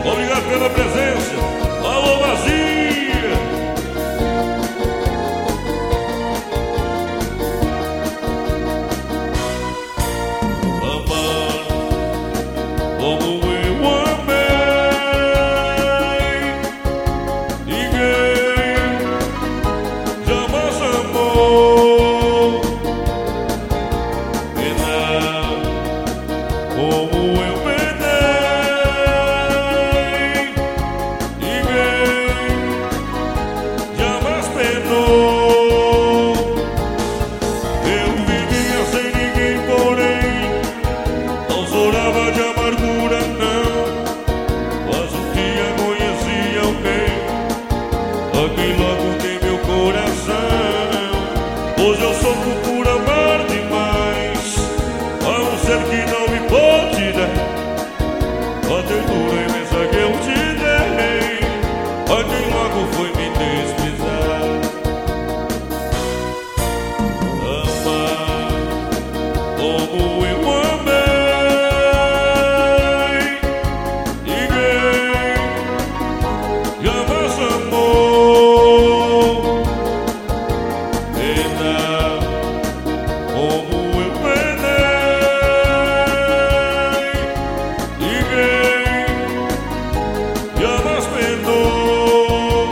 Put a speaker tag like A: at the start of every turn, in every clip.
A: Obrigado pela presença. Alô, Vazia. Amar como eu amei, ninguém jamais amou. Penar como eu penei, ninguém jamais penou. Eu vivia sem ninguém, porém não chorava de amargura, não. Mas um dia conheci alguém, a quem logo tem meu coração. Hoje eu sofro por amar demais a um ser que não me pode dar a ternura imensa que eu te dei, a quem logo foi me desprezar. Amar como eu amei, ninguém jamais amou. Penar como eu penei, ninguém jamais penou.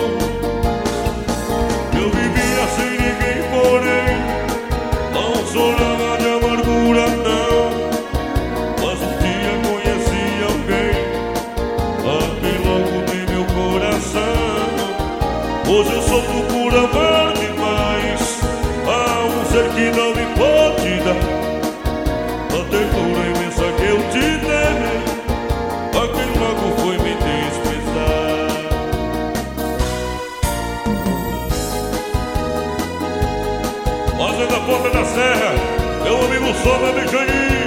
A: Eu vivia sem ninguém, porém não chorava de amargura, não. Mas um dia conheci alguém, a quem logo tem meu coração. Hoje eu sofro por amar demais a um ser que não me pode dar a ternura imensa que eu te dei, a quem logo foi me desprezar. Fazenda Ponta da Serra, meu amigo Sombra Mecânico.